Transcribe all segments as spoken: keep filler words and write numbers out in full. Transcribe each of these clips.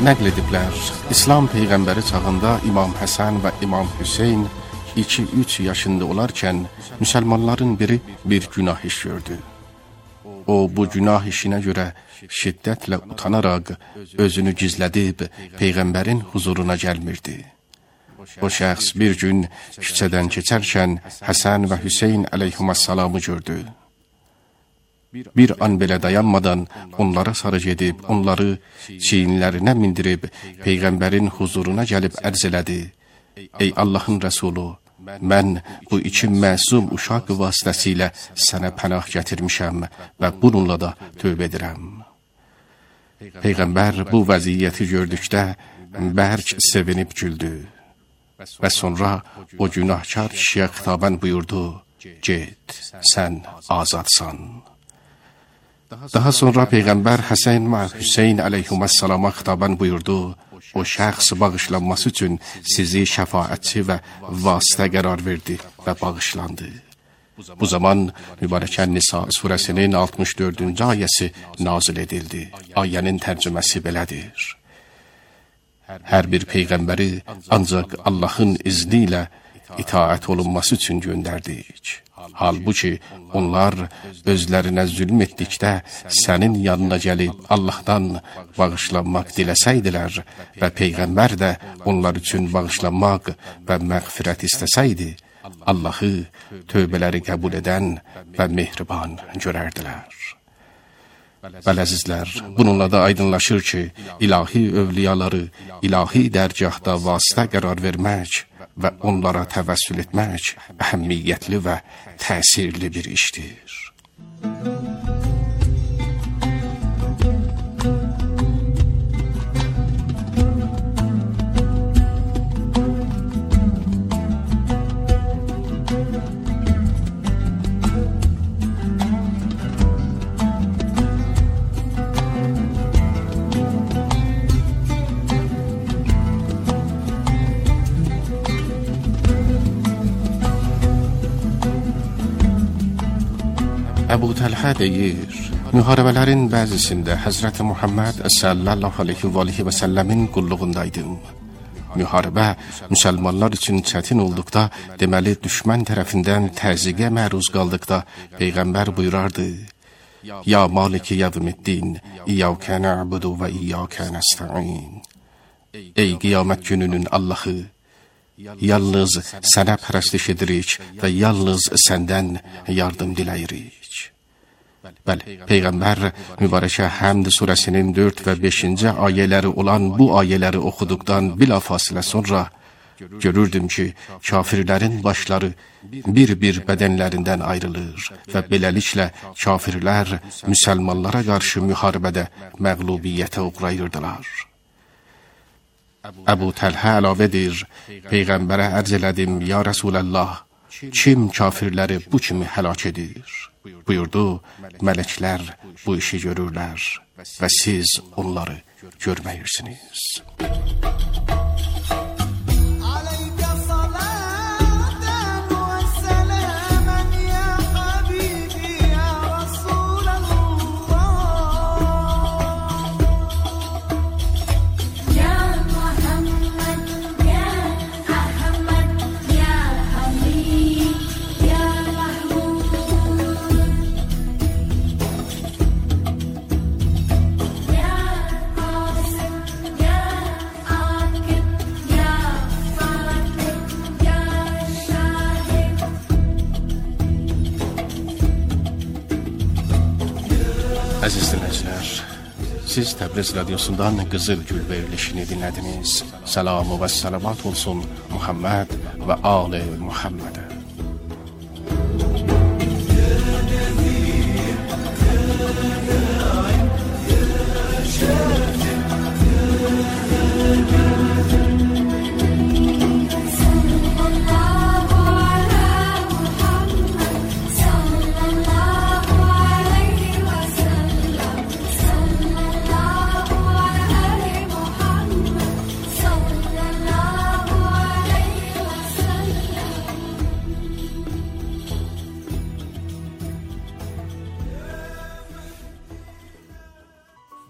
nəql ediblər. İslam Peyğəmbəri çağında İmam Həsən və İmam Hüseyn iki üç yaşında olarkən müsəlmanların biri bir günah iş gördü. O, bu günah işinə görə şiddətlə utanaraq özünü gizlədib Peyğəmbərin huzuruna gəlmirdi. O şəxs bir gün küçədən keçərkən Həsən və Hüseyn əleyhissalamı gördü. Bir an belə dayanmadan onlara sarı gedib, onları çiyinlərinə mindirib Peyğəmbərin huzuruna gəlib ərz elədi. Ey Allahın Rəsulu, mən bu iki məsum uşaq vasitəsilə sənə pənah gətirmişəm və bununla da tövbə edirəm. Peyğəmbər bu vəziyyəti gördükdə bərk sevinib güldü və sonra o günahkar kişiyə xitabən buyurdu, get, sən azadsan. Daha sonra Peyğəmbər Həsən və Hüseyn əleyhissalama xitabən buyurdu, o şəxs bağışlanması üçün sizi şəfaətçi və vasitə qərar verdi və bağışlandı. Bu zaman Mübarəkə Nisa surəsinin altmış dördüncü ayəsi nazil edildi. Ayənin tərcüməsi belədir. Hər bir Peyğəmbəri ancaq Allahın izni ilə itaət olunması üçün göndərdik. Halbuki onlar özlərinə zülm etdikdə sənin yanına gəlib Allahdan bağışlanmaq diləsəydilər və Peyğəmbər də onlar üçün bağışlanmaq və məğfirət istəsəydi, Allahı tövbələri qəbul edən və mehriban görərdilər. Bəli əzizlər, bununla da aydınlaşır ki, ilahi övliyaları ilahi dərgahda vasitə qərar vermək və onlara təvəssül etmək əhəmiyyətli və təsirli bir işdir. Əbu Təlhə deyir, müharibələrin bəzisində Həzrəti Muhammed sallallahu aleyhi və səlləmin qulluğundaydım. Müharibə müsəlmanlar üçün çətin olduqda, deməli düşmən tərəfindən təzyiqə məruz qaldıqda Peyğəmbər buyurardı, Ya Maliki yevmiddin, İyyəkə na'budu və İyyəkə nəstə'in. Ey qiyamət gününün Allahı, yalnız sənə pərəstiş edirik və yalnız səndən yardım diləyirik. Bəli, Peyğəmbər Mübarəkə Həmd surəsinin dörd və beşinci ayələri olan bu ayələri oxuduqdan bilafasilə sonra görürdüm ki, kafirlərin başları bir-bir bədənlərindən ayrılır və beləliklə kafirlər müsəlmanlara qarşı müharibədə məğlubiyyətə uğrayırdılar. Əbu Təlhə əlavə edir, Peyğəmbərə ərz elədim, ya Rəsulallah, kim kafirləri bu kimi həlak edir? Buyurdu, mələklər bu işi görürlər və siz onları görməyirsiniz. Əziz dinləyicilər, siz Təbriz Radyosu'ndan Qızıl Gül verilişini dinlədiniz. Selamu və salavat olsun Muhammed və Ali Muhammed'e.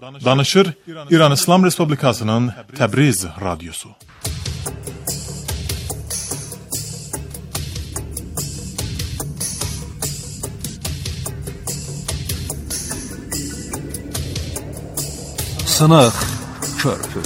Danışır İran İslam Respublikasının Təbriz radyosu. Sınıq körpü.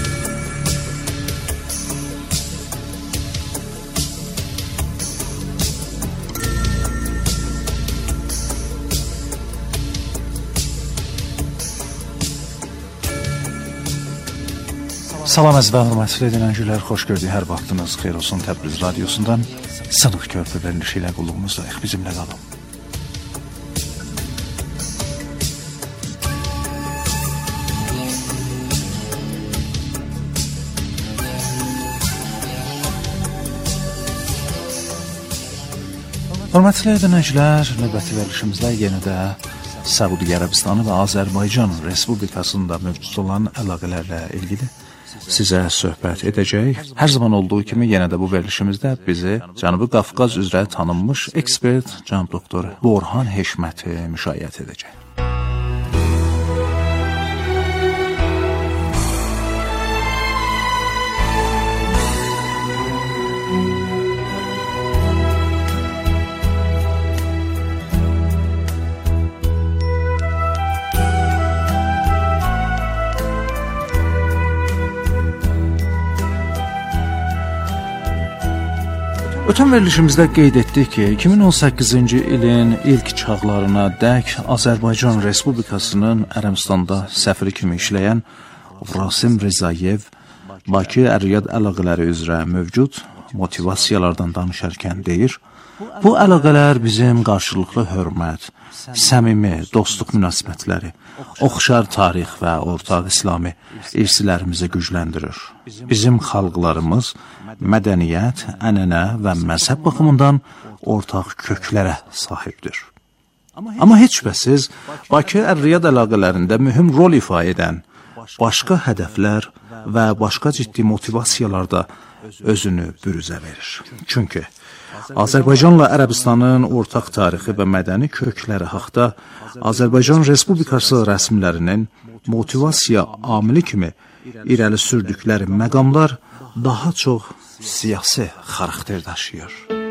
Salam əziz və hörmətli dinləyicilər, xoş gördük. Hər vaxtınız xeyir olsun. Təbriz radiosundan Sınıq körpü verilişi ilə qulluğumuzdayıq. Bizimlə qalın. Hörmətli dinləyicilər, növbəti verilişimizdə yenə də Səudi Ərəbistanı və Azərbaycan Respublikasında mövcud olan əlaqələrlə ilgili sizə söhbət edəcək. Hər zaman olduğu kimi yenə də bu verilişimizdə bizi Cənubi Qafqaz üzrə tanınmış ekspert cənab doktor Borhan Heşməti müşayiət edəcək. Ötən verilişimizdə qeyd etdik ki, iki min on səkkizinci ilin ilk çağlarına dək Azərbaycan Respublikasının Ərəbistanda səfiri kimi işləyən Rasim Rzayev Bakı Ər-Riyad əlaqələri üzrə mövcud motivasiyalardan danışarkən deyir, bu əlaqələr bizim qarşılıqlı hörmət, səmimi dostluq münasibətləri, oxşar tarix və ortaq İslami irsilərimizi gücləndirir. Bizim xalqlarımız mədəniyyət, ənənə və məzhəb baxımından ortaq köklərə sahibdir. Amma heç şübhəsiz, Bakı Ər-Riyad əlaqələrində mühüm rol ifa edən başqa hədəflər və başqa ciddi motivasiyalarda özünü bürüzə verir. Çünki Azərbaycanla Ərəbistanın ortaq tarixi və mədəni kökləri haqda Azərbaycan Respublikası rəsmilərinin motivasiya amili kimi irəli sürdükləri məqamlar daha çox siyasi xarakter daşıyır.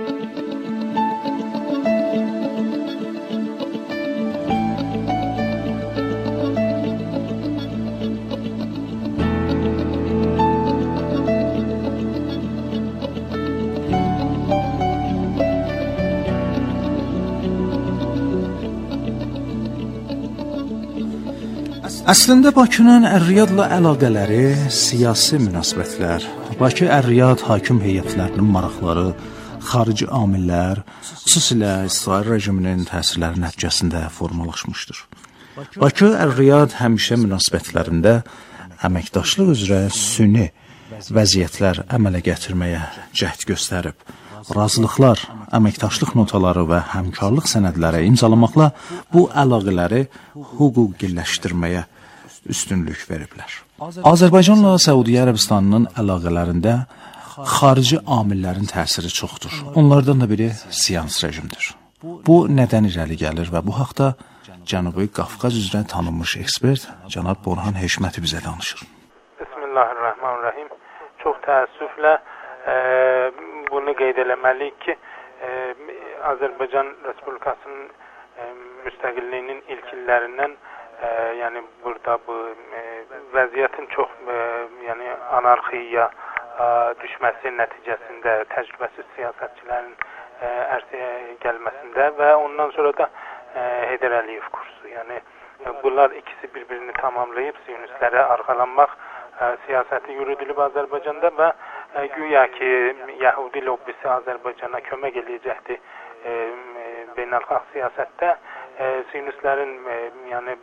Əslində Bakının Ər-Riyadla əlaqələri siyasi münasibətlər, Bakı Ər-Riyad hakim heyətlərinin maraqları, xarici amillər, xüsusilə İsrail rejiminin təsirləri nəticəsində formalaşmışdır. Bakı Ər-Riyad həmişə münasibətlərində əməkdaşlıq üzrə süni vəziyyətlər əmələ gətirməyə cəhd göstərib. Razılıqlar, əməkdaşlıq notaları və həmkarlıq sənədləri imzalamaqla bu əlaqələri hüquqiləşdirməyə üstünlük veriblər. Azərbaycanla Səudiyyə Ərəbistanının əlaqələrində xarici amillərin təsiri çoxdur. Onlardan da biri seans rejimdir. Bu nədən irəli gəlir və bu haqda Cənubi Qafqaz üzrə tanınmış ekspert cənab Borhan Heşməti bizə danışır. Bismillahirrahmanirrahim. Çox təəssüflə e, bunu qeyd eləməliyik ki, e, Azərbaycan Respublikasının e, müstəqilliyinin ilk illərindən e, yəni burada bu e, vəziyyətin çox e, yəni anarxiya e, düşməsi nəticəsində təcrübəsiz siyasətçilərin e, ərsəyə gəlməsində və ondan sonra da e, Heydər Əliyev kursu. Yəni e, bunlar ikisi bir-birini tamamlayıb siyonistlərə arxalanmaq e, siyasəti yürüdülüb Azərbaycanda və e, güya ki Yəhudi lobbisi Azərbaycana kömək eləyəcəkdi e, beynəlxalq siyasətdə e, siyonistlərin e, yəni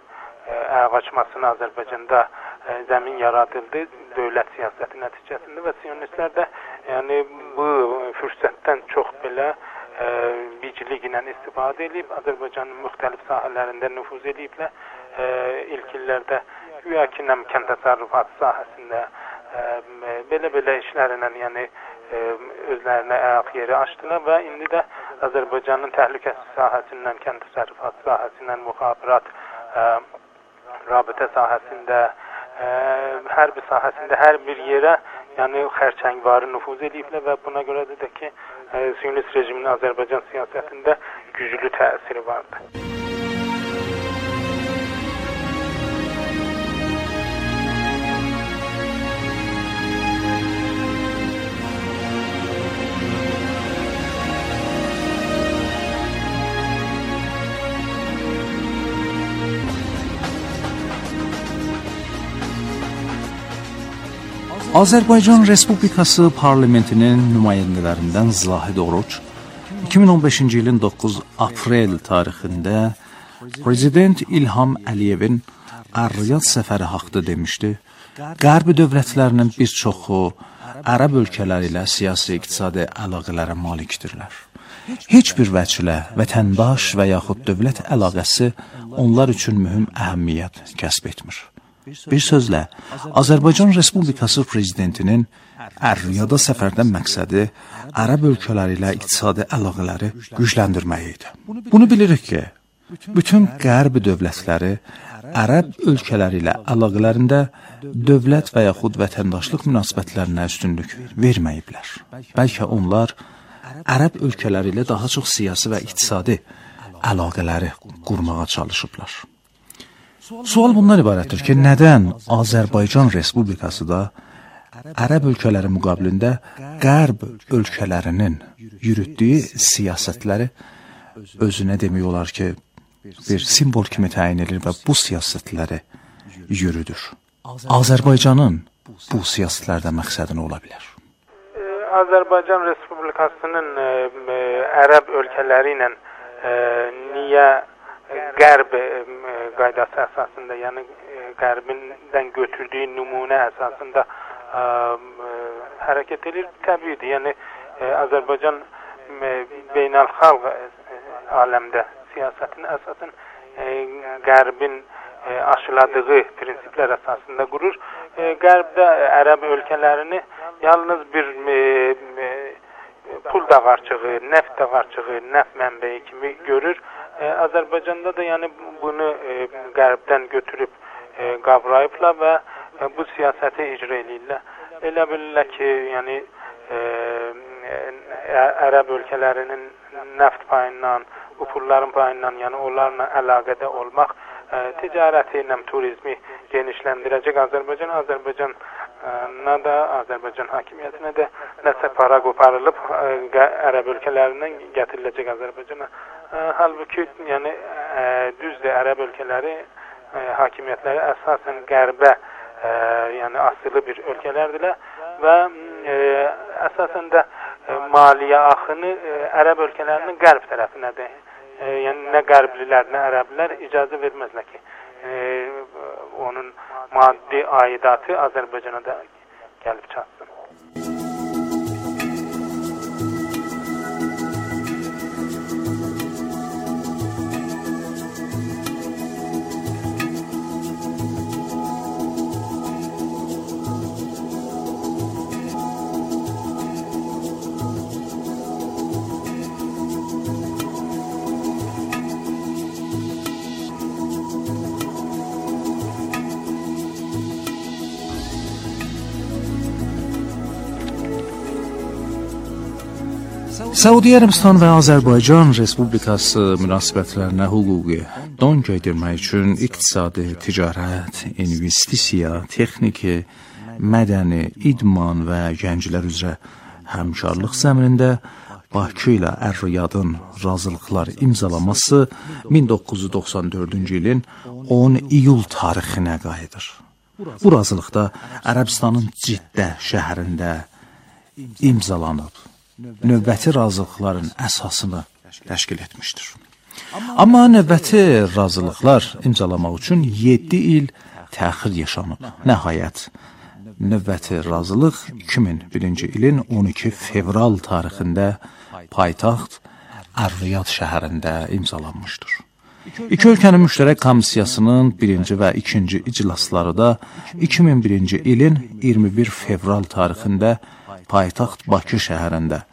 əl qaçmasına Azərbaycanda e, zəmin yaradıldı dövlət siyasəti nəticəsində və siyonistlər də yəni bu fürsətdən çox belə e, bicliklə istifadə edib Azərbaycanın müxtəlif sahələrində nüfuz ediblər. E, ilk illərdə güya ki kənd təsərrüfatı sahəsində e, belə-belə işlərlə yəni e, özlərinə ayaq yeri açdılar və indi də Azərbaycanın təhlükəsizlik sahəsindən, kənd təsərrüfatı sahəsindən, müxabirat, e, rabitə sahəsində, ə, hərbi sahəsində hər bir yerə, yəni xərçəngvarı nüfuz ediblər və buna görədir də ki, ə, Siyonist rejiminin Azərbaycan siyasətində güclü təsiri vardır. Azərbaycan Respublikası parlamentinin nümayəndələrindən Zahid Oruç iki min on beşinci ilin doqquz aprel tarixində Prezident İlham Əliyevin Ər-Riyad səfəri haqqında demişdi. Qərbi dövlətlərinin bir çoxu ərəb ölkələri ilə siyasi-iqtisadi əlaqələrə malikdirlər. Heç bir vəclə vətəndaş və yaxud dövlət əlaqəsi onlar üçün mühüm əhəmiyyət kəsb etmir. Bir sözlə, Azərbaycan Respublikası Prezidentinin Ər-Riyada səfərdən məqsədi ərəb ölkələri ilə iqtisadi əlaqələri gücləndirmək idi. Bunu bilirik ki, bütün qərbi dövlətləri ərəb ölkələri ilə əlaqələrində dövlət və yaxud vətəndaşlıq münasibətlərinə üstünlük verməyiblər. Bəlkə onlar ərəb ölkələri ilə daha çox siyasi və iqtisadi əlaqələri qurmağa çalışıblar. Sual bundan ibarətdir ki, nədən Azərbaycan Respublikası da ərəb ölkələri müqabilində qərb ölkələrinin yürütdüyü siyasətləri özünə demək olar ki, bir simvol kimi təyin edir və bu siyasətləri yürüdür. Azərbaycanın bu siyasətlərdən məqsədi nə ola bilər? Azərbaycan Respublikasının ə, ə, ərəb ölkələri ilə ə, niyə Qərb qaydası əsasında, yəni Qərbindən götürdüyü nümunə əsasında ə, ə, hərəkət edir, təbiidir. Yəni ə, Azərbaycan beynəlxalq aləmdə siyasətin əsasən ə, Qərbin ə, aşıladığı prinsiplər əsasında qurur. Ə, Qərbdə ərəb ölkələrini yalnız bir ə, ə, pul dağarcığı, neft dağarcığı, neft mənbəyi kimi görür. Azərbaycanda da yəni bunu e, qərbdən götürüb e, qavrayıblar və e, bu siyasəti icra edirlər. Elə bilirlər ki, yəni e, e, ərəb ölkələrinin neft payından, bu pulların payından, yəni onlarla əlaqədə olmaq e, ticarəti ilə turizmi genişləndirəcək. Azərbaycan, Azərbaycana da, Azərbaycan hakimiyyətinə də nəsə para qoparılıb e, ərəb ölkələrindən gətiriləcək Azərbaycana. Halbuki, yəni ə, düzdür, ərəb ölkələri ə, hakimiyyətləri əsasən qərbə ə, yəni asılı bir ölkələrdirlər və ə, əsasən də ə, maliyyə axını ə, ərəb ölkələrinin qərb tərəfinədir. Ə, yəni nə qərblilər, nə ərəblər icazə verməzlər ki, ə, onun maddi aidatı Azərbaycana da gəlib çatsın. Səudiyyə Ərəbistan və Azərbaycan Respublikası münasibətlərinə hüquqi don geydirmək üçün iqtisadi, ticarət, investisiya, texniki, mədəni, idman və gənclər üzrə həmkarlıq zəminində Bakı ilə Ər-Riyadın razılıqlar imzalaması min doqquz yüz doxsan dördüncü ilin on iyul tarixinə qayıdır. Bu razılıqda Ərəbistanın Ciddə şəhərində imzalanıb. Növbəti razılıqların əsasını təşkil etmişdir. Amma növbəti razılıqlar imzalamaq üçün yeddi il təxir yaşanıb. Nəhayət, növbəti razılıq iki min birinci ilin on iki fevral tarixində paytaxt Ər-Riyad şəhərində imzalanmışdır. İki ölkənin müştərək komissiyasının birinci və ikinci iclasları da iki min birinci ilin iyirmi bir fevral tarixində paytaxt Bakı şəhərində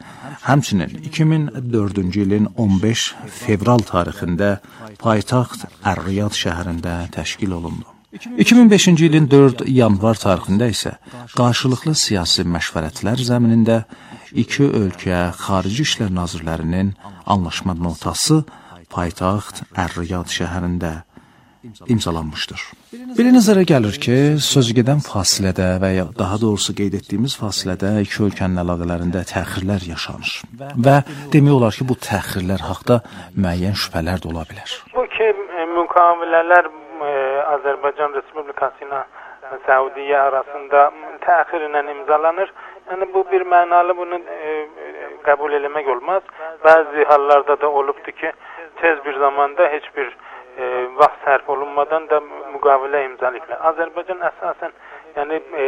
Həmçinin iki min dördüncü ilin on beş fevral tarixində paytaxt Ər-Riyad şəhərində təşkil olundu. iki min beşinci ilin dörd yanvar tarixində isə qarşılıqlı siyasi məşvərətlər zəminində iki ölkə xarici işlər nazirlərinin anlaşma notası paytaxt Ər-Riyad şəhərində imzalanmışdır. Bilinizlərə gəlir ki, sözügedən fasilədə və ya daha doğrusu qeyd etdiyimiz fasilədə iki ölkənin əlaqələrində təxirlər yaşanır və demək olar ki, bu təxirlər haqda müəyyən şübhələr də ola bilər. Bu ki, müqavilələr Azərbaycan Respublikası ilə Səudiyyə arasında təxirlə imzalanır. Yəni bu bir mənalı, bunu e, qəbul eləmək olmaz. Bəzi hallarda da olubdur ki, tez bir zamanda heç bir e, vaxt sərf olunmadan da müqavilə imzalayıblar. Azərbaycan əsasən yəni e,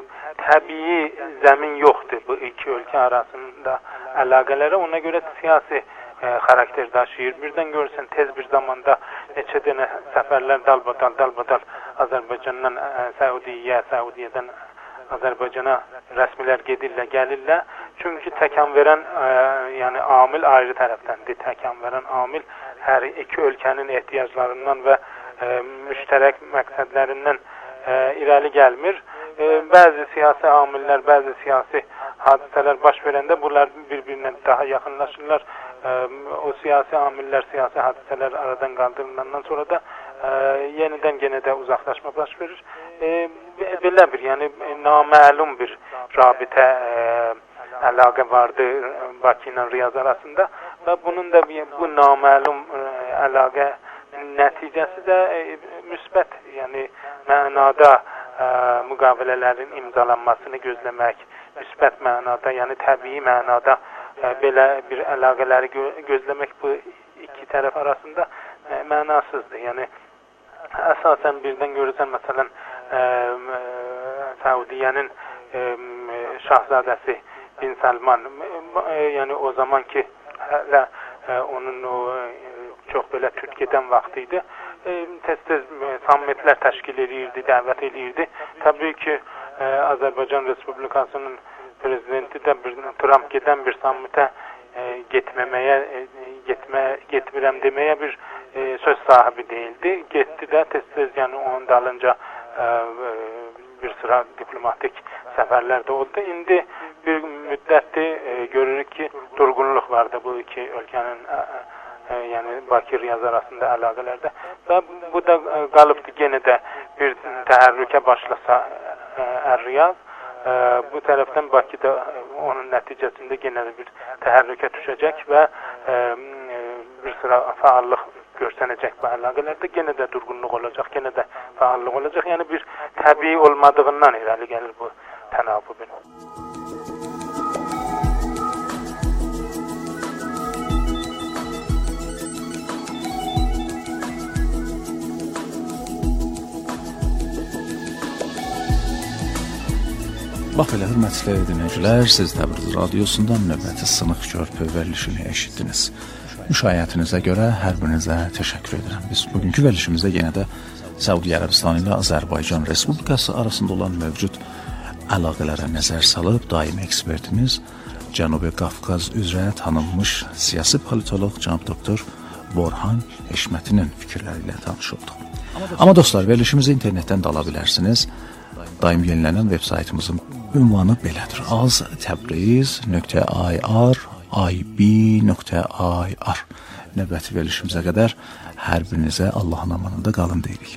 təbii zəmin yoxdur bu iki ölkə arasında əlaqələrə. Ona görə siyasi e, xarakter daşıyır. Birdən görürsən tez bir zamanda neçə dənə səfərlər dalbadal dalbadal Azərbaycandan e, Səudiyyə, Səudiyyədən Azərbaycana rəsmilər gedirlər, gəlirlər. Çünki təkan verən ə, yəni amil ayrı tərəfdəndir. Təkan verən amil hər iki ölkənin ehtiyaclarından və ə, müştərək məqsədlərindən ə, irəli gəlmir. Ə, bəzi siyasi amillər, bəzi siyasi hadisələr baş verəndə bunlar bir-birinə daha yaxınlaşırlar. Ə, o siyasi amillər, siyasi hadisələr aradan qaldırılandan sonra da ə, yenidən yenə də uzaqlaşma baş verir. E, belə bir, yəni naməlum bir rabitə e, əlaqə vardı Bakı ilə Riyaz arasında və bunun da bu naməlum e, əlaqə nəticəsi də e, müsbət, yəni mənada e, müqavilələrin imzalanmasını gözləmək, müsbət mənada, yəni təbii mənada e, belə bir əlaqələri gö gözləmək bu iki tərəf arasında e, mənasızdır. Yəni əsasən birdən görürsən, məsələn, Ə, ə, Səudiyyənin ə, şahzadəsi Bin Salman, ə, yəni o zaman ki hələ ə, onun o ə, çox belə tüt gedən vaxtı idi. Tez-tez sammitlər təşkil edirdi, dəvət edirdi. Təbii ki, ə, Azərbaycan Respublikasının prezidenti də bir, Trump gedən bir sammitə ə, getməməyə, ə, getmə, getmirəm deməyə bir ə, söz sahibi değildi. Getdi də tez-tez, yəni onun dalınca bir sıra diplomatik səfərlər də oldu. İndi bir müddətdir e, görürük ki, durğunluq vardı bu iki ölkənin e, e, yəni Bakı-Riyaz arasında əlaqələrdə və bu da e, qalıbdı yenə də bir təhərrükə başlasa e, Ər-Riyaz. E, bu tərəfdən Bakıda e, onun nəticəsində yenə də bir təhərrükə düşəcək və e, bir sıra fəallıq görsənəcək bu əlaqələrdə, yenə də durğunluq olacaq, yenə də fəallıq olacaq. Yəni bir təbii olmadığından irəli gəlir bu tənavübün. Bax elə, hörmətli dinləyicilər, siz Təbriz radiosundan növbəti sınıq körpü verilişini eşitdiniz. Müşayiətinizə görə hər birinizə təşəkkür edirəm. Biz bugünkü verilişimizdə yenə də Səudiyyə Ərəbistanı ilə Azərbaycan Respublikası arasında olan mövcud əlaqələrə nəzər salıb, daimi ekspertimiz Cənubi Qafqaz üzrə tanınmış siyasi politoloq cənab doktor Borhan Eşmətinin fikirləri ilə tanış olduq. Amma dostlar, verilişimizi internetdən də ala bilərsiniz. Daim yenilənən veb saytımızın ünvanı belədir: az təbriz nöqtə i r i b nöqtə i r. Növbəti verilişimizə qədər hər birinizə Allahın amanında qalın deyirik.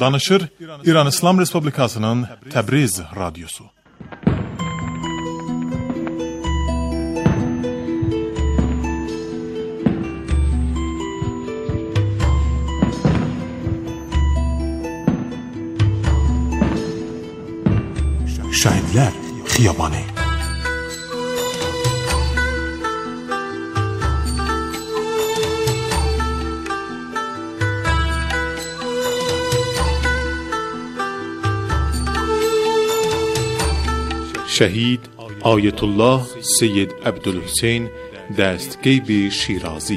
Danışır İran İslam Respublikasının Təbriz radyosu. Şəhidlər Xiyabanı. شهید آیت الله سید عبدالحسین دستگیب شیرازی.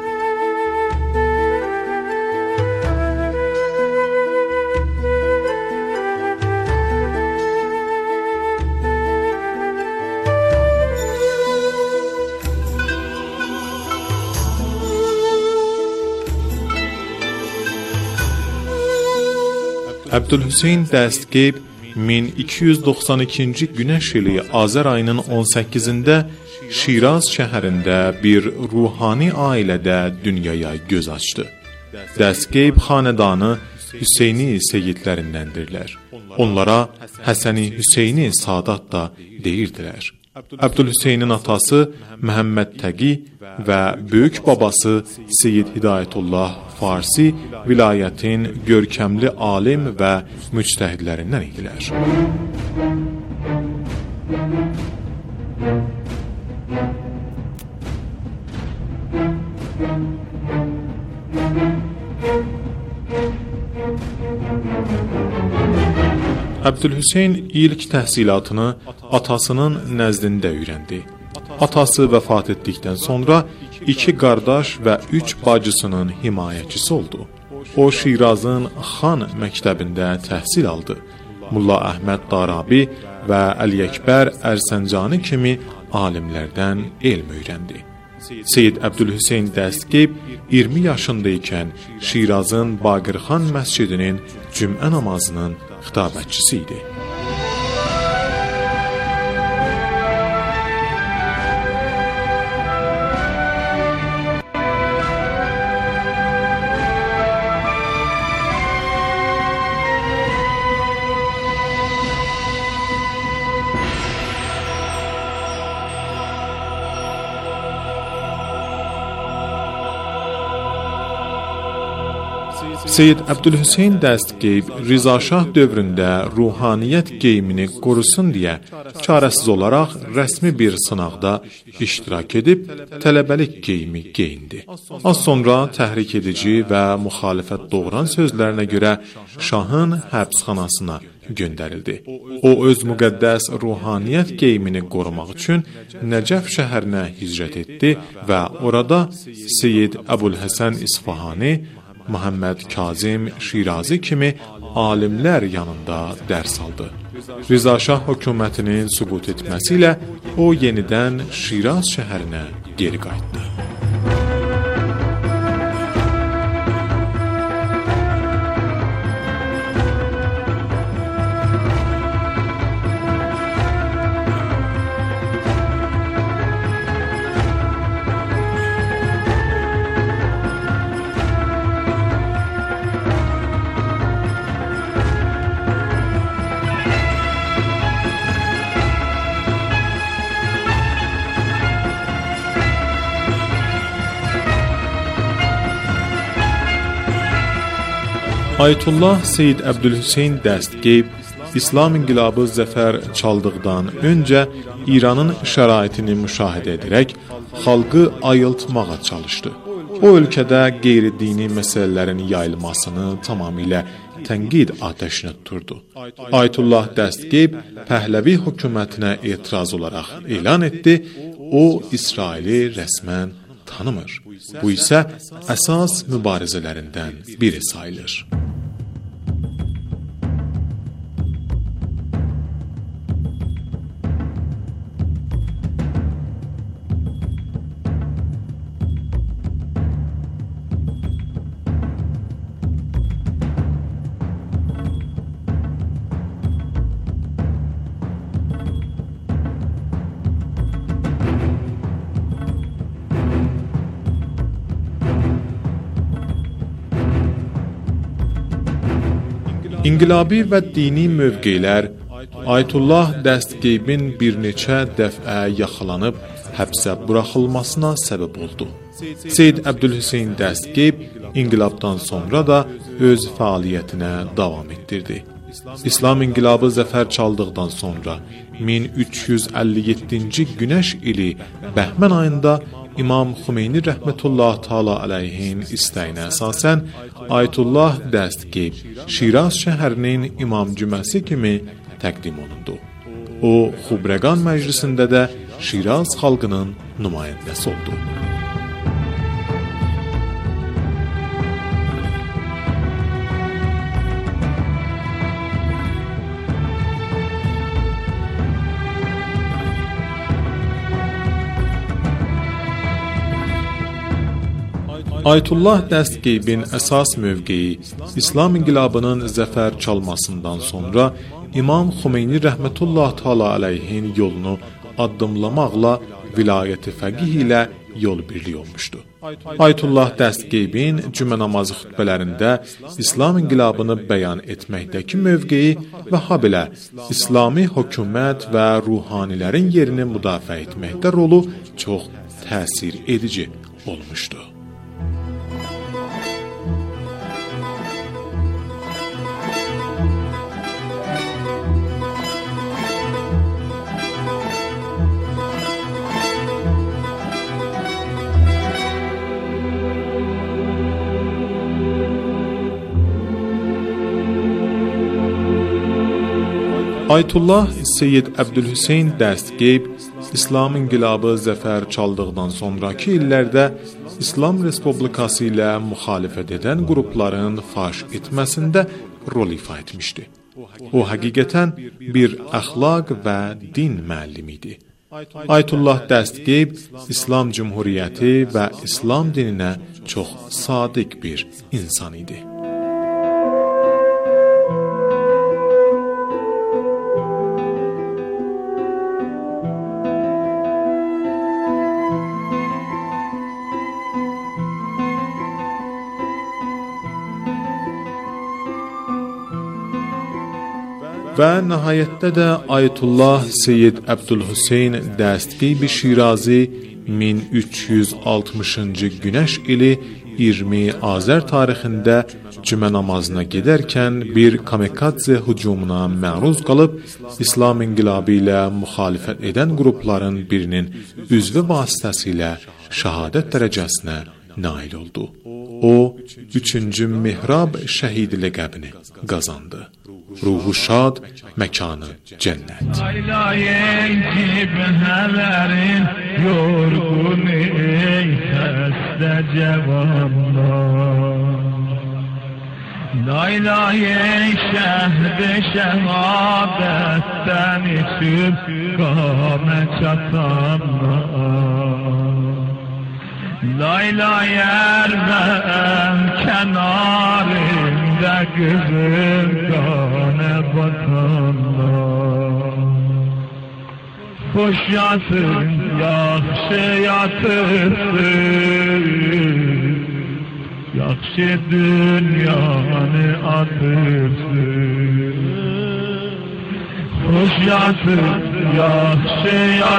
Əbdülhüseyn Dəstgeyb min iki yüz doxsan ikinci günəş ili Azər ayının on səkkizində Şiraz şəhərində bir ruhani ailədə dünyaya göz açdı. Dəstgeyb xanədanı Hüseyni Seyyidlərindəndirlər. Onlara Həsəni Hüseyni Sadat da deyirdilər. Əbdülhüseynin atası Məhəmməd Təqi və böyük babası Seyyid Hidayətullah Farsi vilayətin görkəmli alim və müctəhidlərindən idilər. Əbdülhüseyn ilk təhsilatını atasının nəzdində öyrəndi. Atası vəfat etdikdən sonra iki qardaş və üç bacısının himayəçisi oldu. O, Şirazın Xan məktəbində təhsil aldı. Mulla Əhməd Darabi və Əli Əkbər Ərsəncani kimi alimlərdən elm öyrəndi. Seyyid Əbdülhüseyn Dəstgeyb iyirmi yaşında ikən Şirazın Baqirxan məscidinin cümə namazının xitabətçisi idi. Seyyid Əbdülhüseyn Dəstgeyb Rizaşah dövründə ruhaniyyət geyimini qorusun deyə çarəsiz olaraq rəsmi bir sınaqda iştirak edib tələbəlik geyimi geyindi. Az sonra təhrik edici və müxalifət doğuran sözlərinə görə şahın həbsxanasına göndərildi. O, öz müqəddəs ruhaniyyət geyimini qorumaq üçün Nəcəf şəhərinə hicrət etdi və orada Seyyid Əbulhəsən İsfahani, Məhəmməd Kazim Şirazi kimi alimlər yanında dərs aldı. Rizaşah hökumətinin sübut etməsi ilə o yenidən Şiraz şəhərinə geri qayıtdı. Ayətullah Seyyid Əbdülhüseyn Dəstgeyb İslam inqilabı zəfər çaldıqdan öncə İranın şəraitini müşahidə edərək xalqı ayıltmağa çalışdı. O ölkədə qeyri-dini məsələlərin yayılmasını tamamilə tənqid atəşinə tuturdu. Ayətullah Dəstgeyb Pəhləvi hökumətinə etiraz olaraq elan etdi, o İsraili rəsmən tanımır. Bu isə əsas mübarizələrindən biri sayılır. İnqilabi və dini mövqelər Ayətullah Dəstqeybin bir neçə dəfə yaxalanıb həbsə buraxılmasına səbəb oldu. Seyyid Əbdülhüseyn Dəstqeyb inqilabdan sonra da öz fəaliyyətinə davam etdirdi. İslam inqilabı zəfər çaldıqdan sonra min üç yüz əlli yeddinci günəş ili Bəhmən ayında İmam Xümeyni rəhmətullah təala əleyhin istəyinə əsasən Ayətullah Dəstqeyb Şiraz şəhərinin imam cüməsi kimi təqdim olundu. O, Xubreqan məclisində də Şiraz xalqının nümayəndəsi oldu. Ayətullah Dəstqeybin əsas mövqeyi İslam inqilabının zəfər çalmasından sonra İmam Xümeyni rəhmətullah təala əleyhin yolunu addımlamaqla vilayət-i fəqih ilə yol birliyi olmuşdu. Ayətullah Dəstqeybin cümə namazı xütbələrində İslam inqilabını bəyan etməkdəki mövqeyi və habelə İslami hökumət və ruhanilərin yerini müdafiə etməkdə rolu çox təsir edici olmuşdu. Ayətullah Seyyid Əbdülhüseyn Dəstqeyb İslam inqilabı zəfər çaldıqdan sonraki illərdə İslam Respublikası ilə müxalifət edən qrupların faş etməsində rol ifa etmişdi. O həqiqətən bir əxlaq və din müəllimi idi. Ayətullah Dəstqeyb İslam Cümhuriyyəti və İslam dininə çox sadiq bir insan idi. Və nəhayətdə də Ayətullah Seyyid Əbdülhüseyn Dəstqeyb Şirazi min üç yüz altmışıncı günəş ili iyirmi Azər tarixində cümə namazına gedərkən bir kamikadze hücumuna məruz qalıb İslam inqilabı ilə müxalifət edən qrupların birinin üzvü vasitəsilə şəhadət dərəcəsinə nail oldu. O, üçüncü Mihrab şəhid ləqəbini qazandı. Ruhu şad, məkanı cənnət. Aylayın kibhələrin yorğun ey xəstə cavanlar. Laylayın şəhd-i şəhadətdən içib qamə çatanlar. Laylayər mən kənarımda qızıl qanə batanlar. Xoş yatın, yaxşı yatırsın, yaxşı dünyanı atırsın. Xoş yatın, yaxşı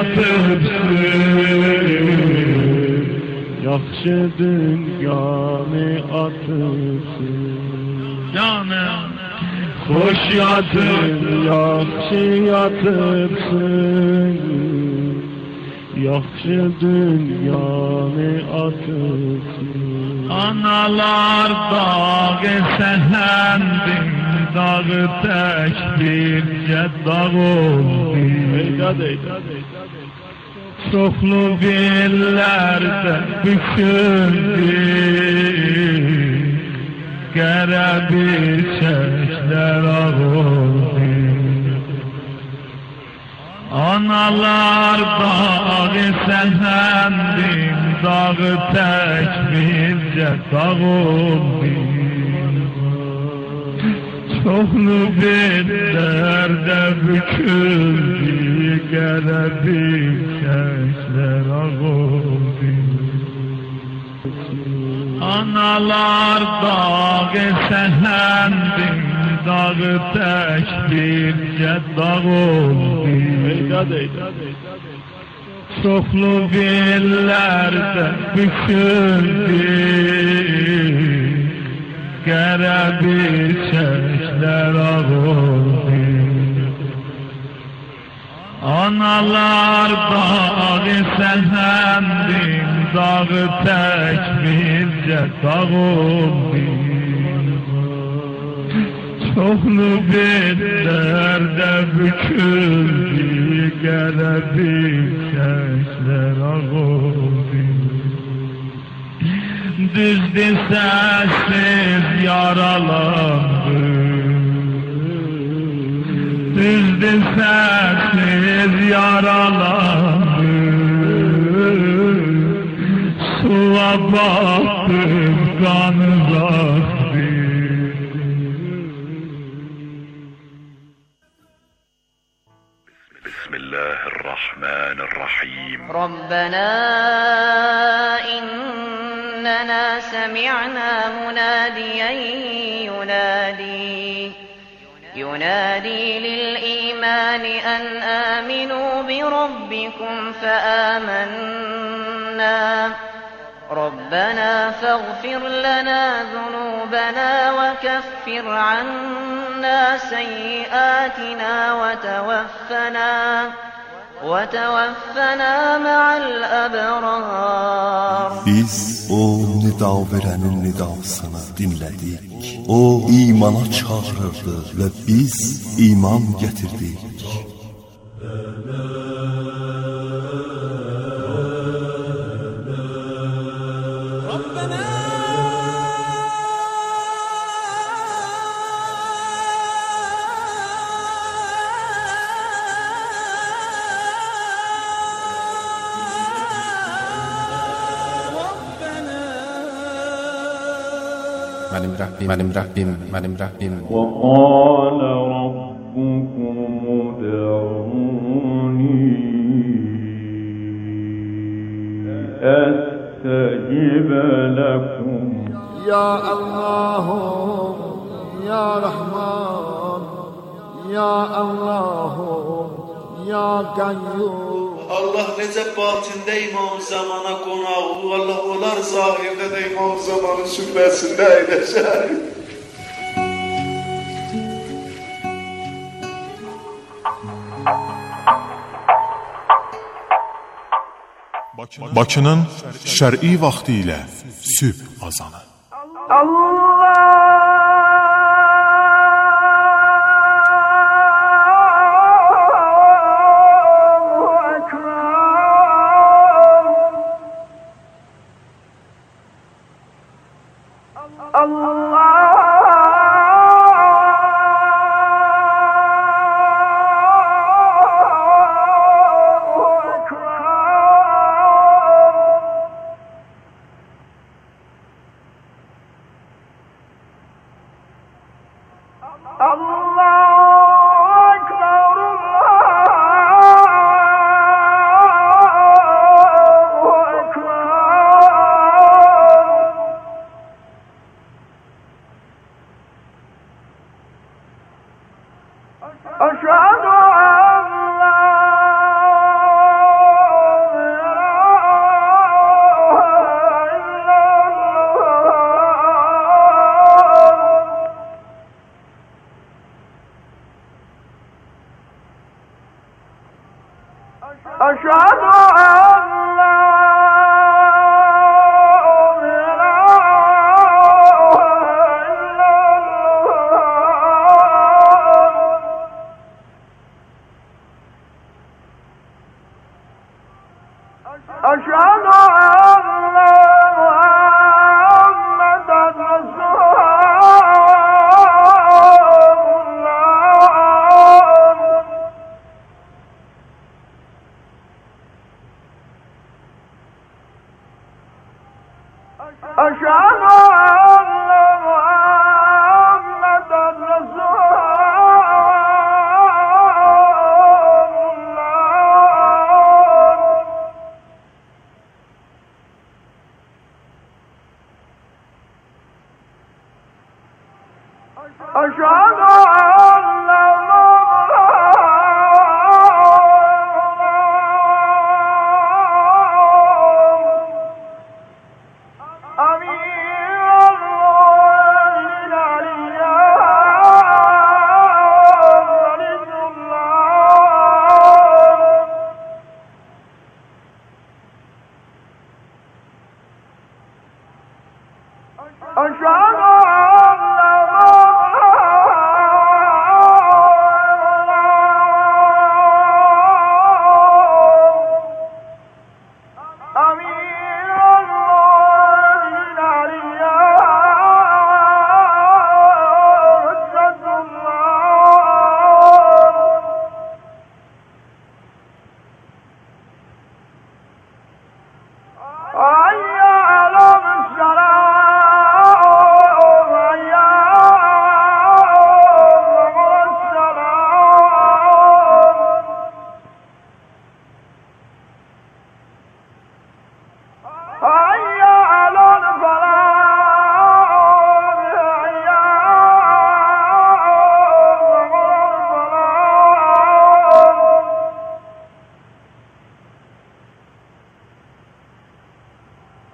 yatırsın, yaxşı dünyanı atırsın. Canım, xoş yatın, yaxşı yatırsın, yaxşı dünyanı atırsın. Analar dağı səhəndin, dağı tək bircə dağ oldu. Eydad, eydad, eydad. Çoxlu bellərdə büküldü, qərə bir çəklər ağ oldu. Analar dağı səhəndim, dağı tək bircə dağ oldu. Çoxlu bellərdə büküldü, qərə bir çəklər ağ oldu. Analar dağı səhəndim, dağı tək bircə dağ oldu. Çoxlu bellərdə büküldü, qərəbi çəklər ağ oldu. Analar dağı səhəndin, dağı tək bircə dağ oldu. Çoxlu bellərdə büküldü, qərəbi çəklər ağ oldu. Düzdür səssiz yaralandı, düzdür səssiz yaralandı. Suya baxdım qanı axdı. Bismillahirrahmanirrahim. Rabbena innena semi'na munadiyen yunadi ينادي للإيمان أن آمنوا بربكم فآمنا ربنا فاغفر لنا ذنوبنا وكفر عنا سيئاتنا وتوفنا وتوفنا مع الأبرار. Biz o nida verənin nidasını dinlədik. O imana çağırırdı və biz iman gətirdik. Mənim Rəbbim, mənim Rəbbim, mənim Rəbbim. Və qalə rabbukum ud'uni əstəcib ləkum. Ya Allah, Ya Rahman, Ya Allah, Ya Qayyum. Allah necə batində İmam Zamana qonağı, Allah olar zahirdə də İmam Zamanın sübhəsində eyləşər. Bakının şər'i vaxtı ilə sübh azanı. Allah أشهد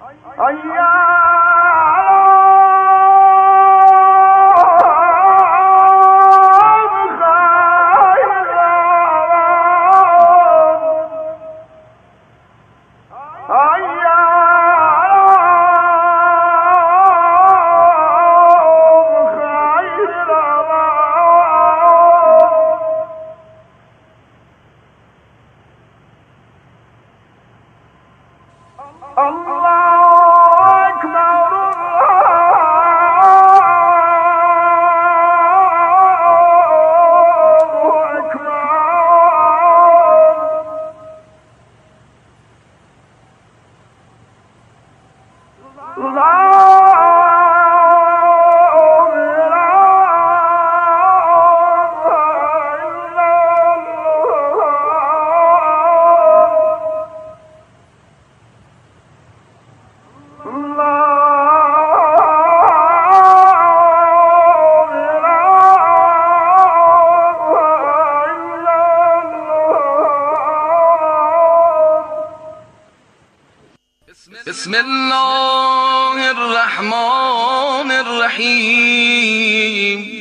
بسم الله الرحمن الرحیم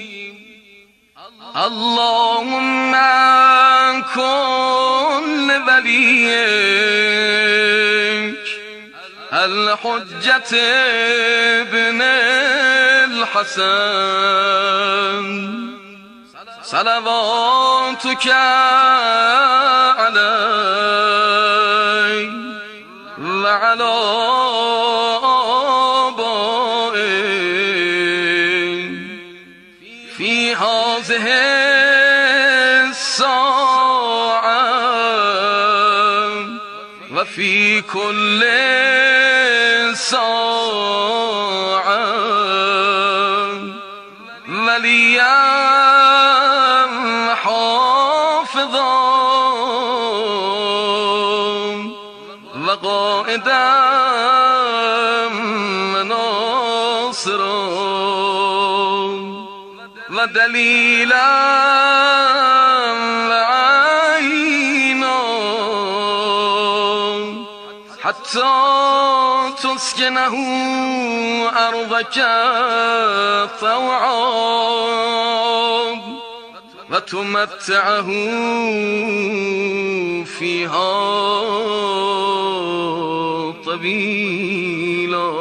اللهم کن لولیک الحجة ابن الحسن صلواتك علیه وعلى آبائه في هذه الساعة وفي كل ساعة وليا حافظا وقائدا وناصرا ودليلا وعينا حتى تسكنه أرضك طوعا وتمتعه فيها طويلا.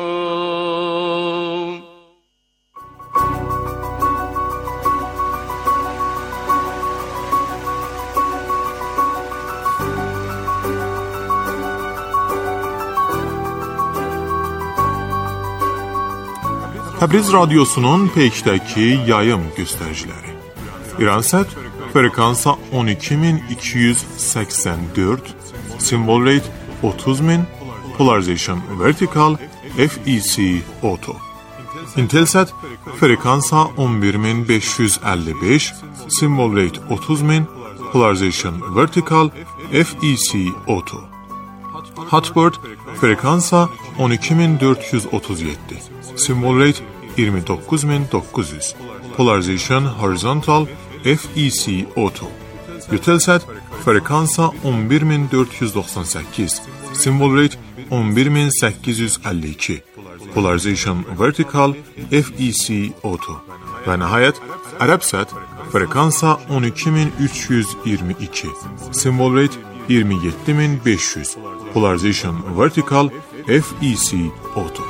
Təbriz Radiosunun Peykdəki yayım göstəriciləri. İransat frekansa on iki min iki yüz səksən dörd, symbol rate otuz min, polarization vertical, F E C auto. Intelsat frekansa on bir min beş yüz əlli beş, symbol rate otuz min, polarization vertical, F E C auto. Hotbird frekansa on iki min dörd yüz otuz yeddi, symbol rate iyirmi doqquz min doqquz yüz, polarization horizontal, F E C auto. Eutelsat frekansa on bir min dörd yüz doxsan səkkiz, symbol rate on bir min səkkiz yüz əlli iki, polarization vertical, F E C auto. Və nəhayət Ərəbsat frekansa on iki min üç yüz iyirmi iki, symbol rate iyirmi yeddi min beş yüz, polarization vertical, F E C auto.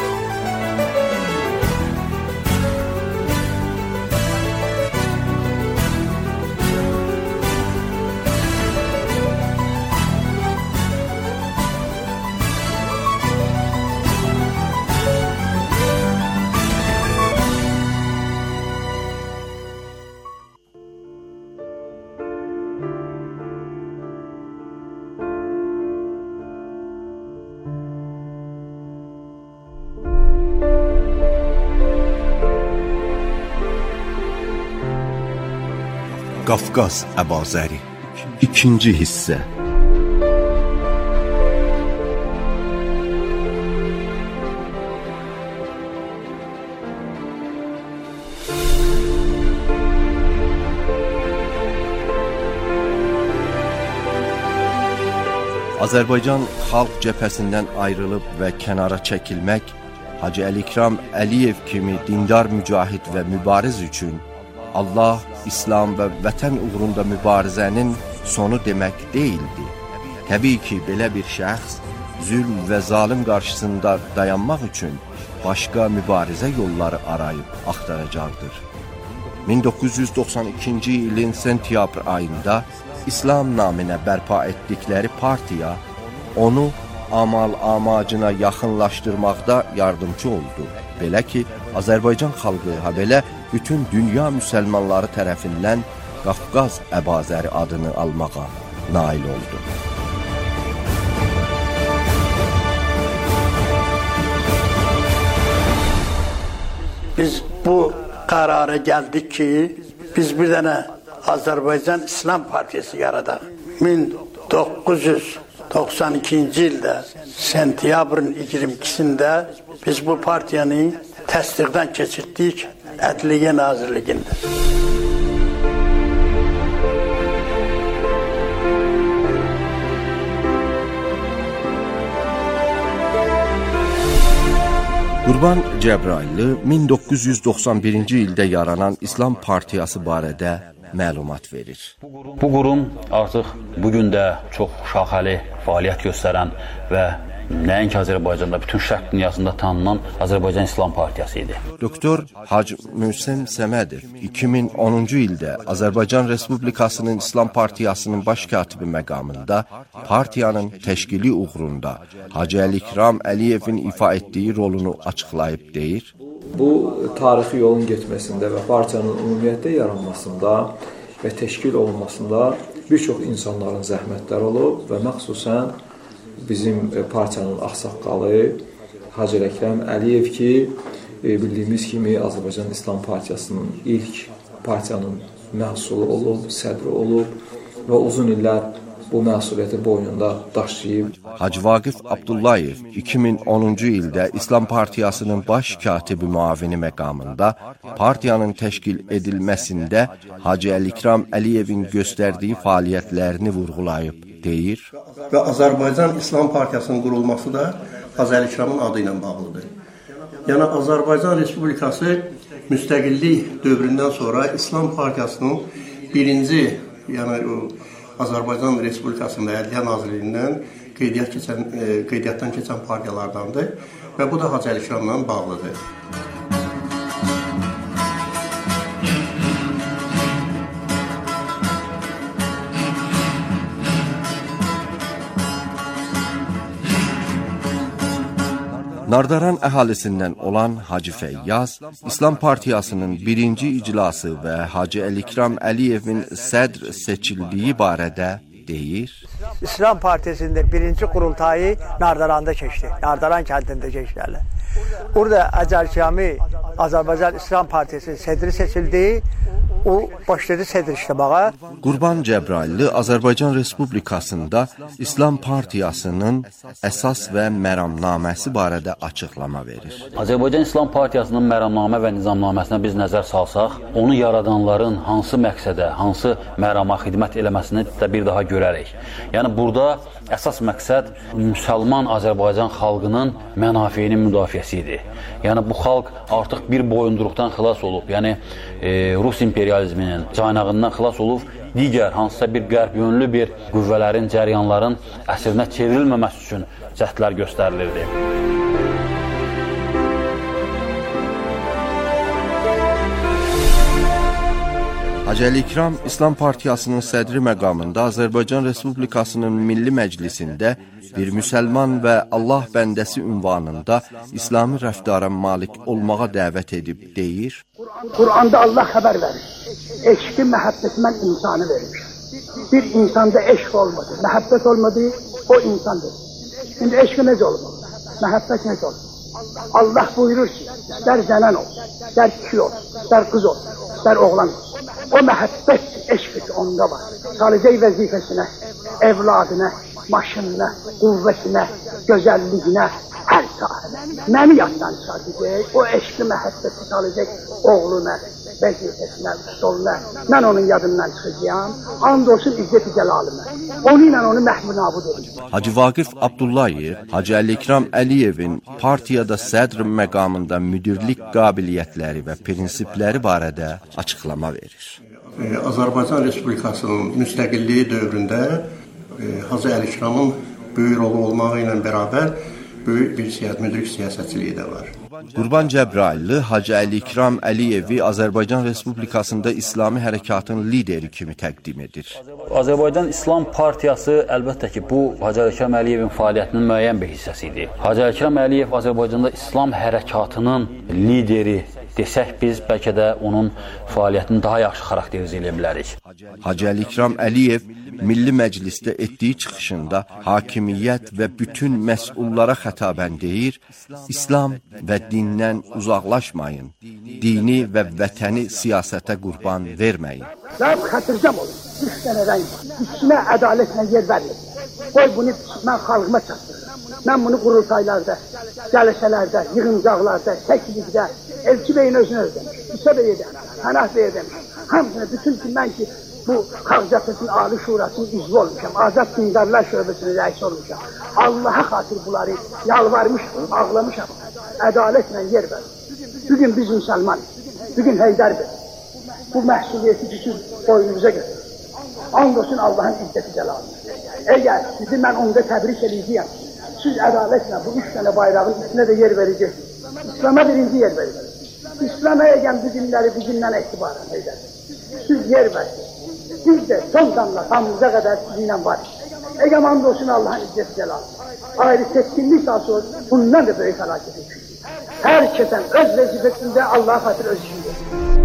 Qafqaz Əbazəri İkinci hissə. Azərbaycan xalq cəbhəsindən ayrılıb və kənara çəkilmək Hacı Əlikram Əliyev kimi dindar mücahid və mübariz üçün Allah, İslam və vətən uğrunda mübarizənin sonu demək deyildi. Təbii ki, belə bir şəxs zülm və zalim qarşısında dayanmaq üçün başqa mübarizə yolları arayıb axtaracaqdır. min doqquz yüz doxsan ikinci ilin sentyabr ayında İslam naminə bərpa etdikləri partiya onu amal amacına yaxınlaşdırmaqda yardımcı oldu. Belə ki, Azərbaycan xalqı, ha belə bütün dünya müsəlmanları tərəfindən Qafqaz Əbazəri adını almağa nail oldu. Biz bu qərara gəldik ki, biz bir dənə Azərbaycan İslam Partiyası yaradaq. min doqquz yüz doxsan ikinci ildə sentyabrın iyirmi ikisində biz bu partiyanı təsdiqdən keçirdik Ədliyyə Nazirliyində. Qurban Cəbraylı min doqquz yüz doxsan birinci ildə yaranan İslam Partiyası barədə məlumat verir. Bu qurum artıq bugün də çox şaxəli fəaliyyət göstərən və nəinki Azərbaycanda, bütün şərq dünyasında tanınan Azərbaycan İslam Partiyası idi. Doktor Hacı Möhsen Səmədov iki min onuncu ildə Azərbaycan Respublikasının İslam Partiyasının baş katibi məqamında partiyanın təşkili uğrunda Hacı Əlikram Əliyevin ifa etdiyi rolunu açıqlayıb deyir. Bu tarixi yolun getməsində və partiyanın ümumiyyətlə yaranmasında və təşkil olunmasında bir çox insanların zəhmətləri olub və məxsusən bizim partiyanın ağsaqqalı Hacı Əlikram Əliyev ki, bildiyimiz kimi Azərbaycan İslam Partiyasının ilk partiyanın məhsulu olub, sədri olub və uzun illər bu məsuliyyəti boynunda daşıyıb. Hacı Vaqif Abdullayev iki min onuncu ildə İslam Partiyasının baş katibi müavini məqamında partiyanın təşkil edilməsində Hacı Əlikram Əliyevin göstərdiyi fəaliyyətlərini vurğulayıb deyir. Və Azərbaycan İslam Partiyasının qurulması da Hacı Əlikramın adı ilə bağlıdır. Yəni Azərbaycan Respublikası müstəqillik dövründən sonra İslam Partiyasının birinci, yəni o Azərbaycan Respublikasında Ədliyyə Nazirliyindən qeydiyyat keçən, e, qeydiyyatdan keçən partiyalardandır və bu da Hacı Əlikramla bağlıdır. Nardaran əhalisindən olan Hacı Feyyaz, İslam Partiyasının birinci iclası və Hacı Əlikram Əliyevin sədr seçildiyi barədə deyir. İslam Partiyasında birinci qurultayı Nardaranda keçdi. Nardaran kəndində keçdi. Orada Əlikrami Azərbaycan İslam Partiyasının sədri seçildi. O başladı sədr işləməyə. Qurban Cəbraylı Azərbaycan Respublikasında İslam Partiyasının əsas və məramnaməsi barədə açıqlama verir. Azərbaycan İslam Partiyasının məramnamə və nizamnaməsinə biz nəzər salsaq, onu yaradanların hansı məqsədə, hansı mərama xidmət eləməsini də bir daha görərik. Yəni burada əsas məqsəd müsəlman Azərbaycan xalqının mənafeyinin müdafiəsi idi. Yəni bu xalq artıq bir boyunduruqdan xilas olub, yəni e, Rus imperializminin caynağından xilas olub, digər hansısa bir qərb yönlü bir qüvvələrin, cəryanların əsrinə çevrilməməsi üçün cəhdlər göstərilirdi. Hacı Əlikram İslam Partiyasının sədri məqamında Azərbaycan Respublikasının Milli Məclisində bir müsəlman və Allah bəndəsi ünvanında İslami rəftara malik olmağa dəvət edib deyir. Qur'anda Allah xəbər verir. Eşqi məhəbbetindən insanı vermiş. Bir insanda eşq olmadı, məhəbbət olmadı, o insandır. Şimdi eşqi necə olmalı? Məhəbbət necə olmalı? Allah buyurur ki, istər zənən ol, istər kişi ol, istər qız ol, istər oğlan ol. O məhəbbət eşqi onda var. Sadəcə vəzifəsinə, evladına, maşınına, qüvvətinə, gözəlliyinə, hər sahədə. məni yaddan çıxardacaq, o eşqi məhəbbəti salacaq oğluna, vəzifəsinə, stoluna. Mən onun yadından çıxacağım, and olsun İzzət-i Cəlalımə. Onu ilə onu məhv nabud edəcəm. Hacı Vaqif Abdullayev, Hacı Əlikram Əliyevin partiyada sədr məqamında müdirlik qabiliyyətləri və prinsipləri barədə açıqlama verir. Azərbaycan Respublikasının müstəqilliyi dövründə Hacı Əlikramın böyük rolu olmağı ilə bərabər böyük bir siyasət, müdrik siyasətçiliyi də var. Qurban Cəbraylı Hacı Əlikram Əliyevi Azərbaycan Respublikasında İslami hərəkatın lideri kimi təqdim edir. Azərbaycan İslam Partiyası əlbəttə ki, bu Hacı Əlikram Əliyevin fəaliyyətinin müəyyən bir hissəsi idi. Hacı Əlikram Əliyev Azərbaycanda İslam hərəkatının lideri desək biz bəlkə də onun fəaliyyətini daha yaxşı xarakterizə edə bilərik. Hacı Əlikram Əliyev Milli Məclisdə etdiyi çıxışında hakimiyyət və bütün məsullara xətabən deyir, İslam və dindən uzaqlaşmayın, dini və vətəni siyasətə qurban verməyin. Lab xətircəm olun, üç dənə rəng var, üstünə ədalətlə yer vermir. Qoy bunu mən xalqıma çatdırırım. Mən bunu qurultaylarda, cəlsələrdə, yığıncaqlarda, təklikdə, elçi beyin özünü özləmiş, İsa bey edəmiş, Pənah bey edəmiş. Hamısını, bütün ki, mən ki, bu Xalq Cəbhəsinin Ali Şurasının üzvü olmuşam, Azad Dindarlar Şöbəsinin rəisi olmuşam. Allaha xatir bunları yalvarmışam, ağlamışam, ədalətlə yer verir. Bugün biz müsəlmanız, bugün Heydər Bey, bu məhsuliyyəti düşür boynumuza götürür. And olsun Allahın izzəti cəlalına. Əgər sizi mən onda təbrik edəcəyəm, siz ədalətlə bu üç dənə bayrağın üstünə də yer verəcəksiniz. İslam'a birinci yer verəcəksiniz. İslam'a əgər bu günləri bu gündən etibarən edərsiniz. Siz yer versiniz. Biz də son damla tamımıza qədər sizinlə varız. Əgər and olsun Allahın izzəti cəlalına. Ayrı seçkinlik sağsı bundan da böyük fəlakət etmişdir. Hər kəsən öz vəzifəsində Allah'a xatir öz işini verir.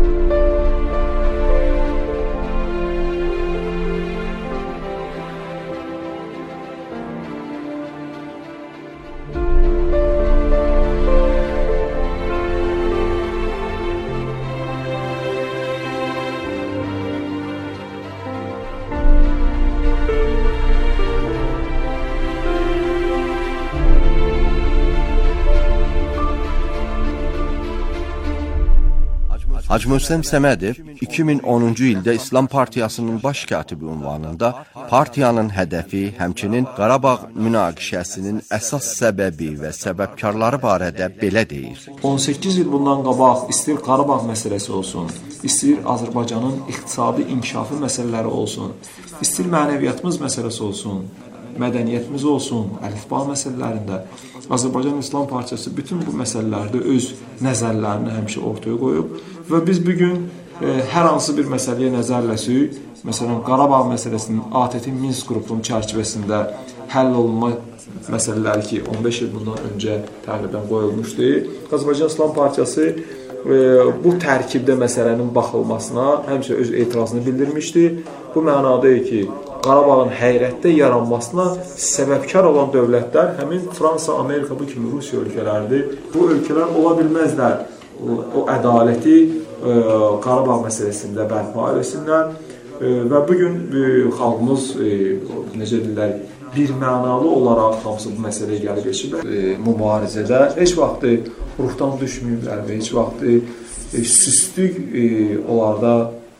Hacı Möhsəm Səmədiv iki min onuncu ildə İslam Partiyasının baş katibi ünvanında partiyanın hədəfi, həmçinin Qarabağ münaqişəsinin əsas səbəbi və səbəbkarları barədə belə deyir. on səkkiz il bundan qabaq istir Qarabağ məsələsi olsun, istir Azərbaycanın iqtisadi inkişafı məsələləri olsun, istir mənəviyyatımız məsələsi olsun, mədəniyyətimiz olsun, əlifba məsələlərində Azərbaycan İslam Partiyası bütün bu məsələlərdə öz nəzərlərini həmişə ortaya qoyub və biz bugün e, hər hansı bir məsələyə nəzərləsək, məsələn Qarabağ məsələsinin A T T Minsk qrupunun çərçivəsində həll olunma məsələləri ki on beş il bundan öncə təqribən qoyulmuşdu. Azərbaycan İslam Partiyası e, bu tərkibdə məsələnin baxılmasına həmişə öz etirazını bildirmişdi. Bu mənadadır ki, Qarabağın həyrətdə yaranmasına səbəbkar olan dövlətlər həmin Fransa, Amerika bu kimi Rusiya ölkələridir. Bu ölkələr ola bilməzlər. O, o ədaləti e, Qarabağ məsələsində bərpa etsinlər e, və bugün e, xalqımız e, necə deyirlər, bir mənalı olaraq hamısı bu məsələyə gəlib geçiblər. E, mübarizədə heç vaxt ruhdan düşməyiblər və heç vaxt e, süstlük e, onlarda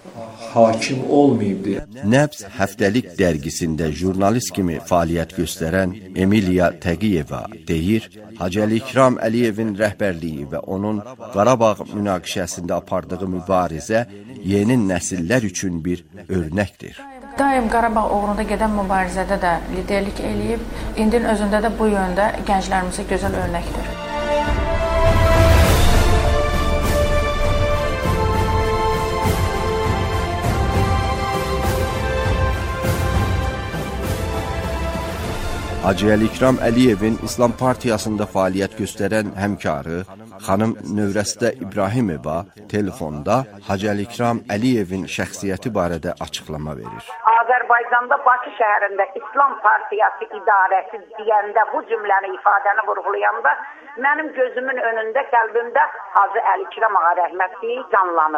hakim olmayıbdır. Nəbz həftəlik dərgisində jurnalist kimi fəaliyyət göstərən Emiliya Təqiyeva deyir, Hacı Əlikram Əliyevin rəhbərliyi və onun Qarabağ münaqişəsində apardığı mübarizə yeni nəsillər üçün bir örnəkdir. Daim Qarabağ uğrunda gedən mübarizədə də liderlik eləyib, indinin özündə də bu yöndə gənclərimizə gözəl örnəkdir. Hacı Əlikram Əliyevin İslam Partiyasında fəaliyyət göstərən həmkarı xanım Növrəstə İbrahimova telefonda Hacı Əlikram Əliyevin şəxsiyyəti barədə açıqlama verir. Azərbaycanda Bakı şəhərində İslam Partiyası idarəsi deyəndə, bu cümləni, ifadəni vurğulayanda mənim gözümün önündə, qəlbimdə Hacı Əlikram ağa rəhmətliyi canlanır.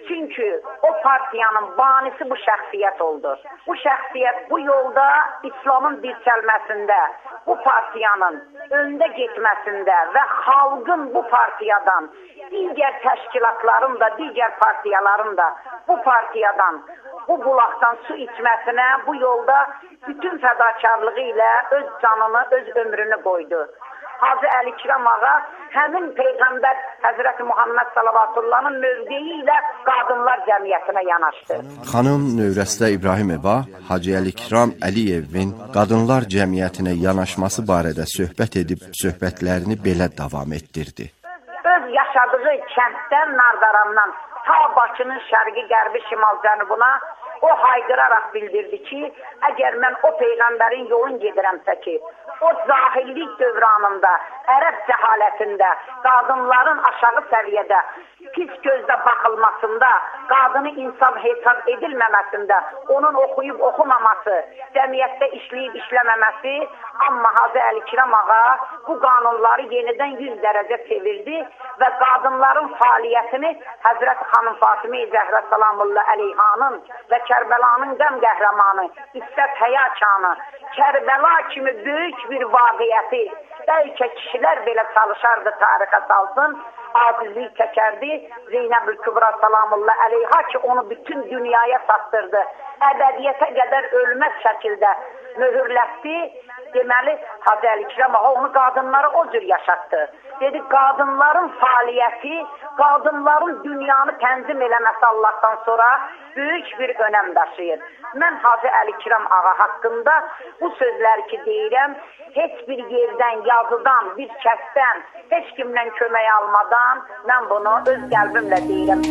Çünki o partiyanın banisi bu şəxsiyyət oldu. Bu şəxsiyyət bu yolda İslamın dirçəlməsində, bu partiyanın öndə getməsində və xalqın bu partiyadan, digər təşkilatların da, digər partiyaların da bu partiyadan, bu bulaqdan su içməsinə bu yolda bütün fədakarlığı ilə öz canını, öz ömrünü qoydu. Hacı Əlikram ağa həmin Peyğəmbər Həzrəti Muhammed Salavatullah'ın mövqeyi ilə qadınlar cəmiyyətinə yanaşdı. Xanım Növrəstə İbrahimova Hacı Əlikram Əliyevin qadınlar cəmiyyətinə yanaşması barədə söhbət edib söhbətlərini belə davam etdirdi. Öz yaşadığı kənddən, Nardarandan ta Bakının şərqi, qərbi, şimal, cənubuna o haykıraraq bildirdi ki, əgər mən o Peyğəmbərin yolun gedirəmsə ki, o cahillik dövranında, ərəb cəhalətində, qadınların aşağı səviyyədə, pis gözdə baxılmasında, qadını insan hesab edilməməsində, onun oxuyub oxumaması, cəmiyyətdə işləyib işləməməsi, amma Hacı Əlikram ağa bu qanunları yenidən yüz dərəcə çevirdi və qadınların fəaliyyətini Həzrət Xanım Fatimə-i Zəhra Salamullah Əleyhanın və Kərbəlanın qəm qəhrəmanı, İssət Həyakanı, Kərbəla kimi böyük bir vaqiyyəti, bəlkə kişilər belə çalışardı tarixə salsın, adillik çəkərdi, Zeynəb-ül Kübra Salamullah Əleyha ki, onu bütün dünyaya satdırdı, əbədiyyətə qədər ölməz şəkildə möhürlətdi. Deməli, Hacı Əlikram ağa onu qadınlara o cür yaşatdı. Dedi, qadınların fəaliyyəti, qadınların dünyanı tənzim eləməsi Allahdan sonra böyük bir önəm daşıyır. Mən Hacı Əlikram ağa haqqında bu sözləri ki deyirəm, heç bir yerdən, yazıdan, bir kəsdən, heç kimdən kömək almadan mən bunu öz qəlbimlə deyirəm.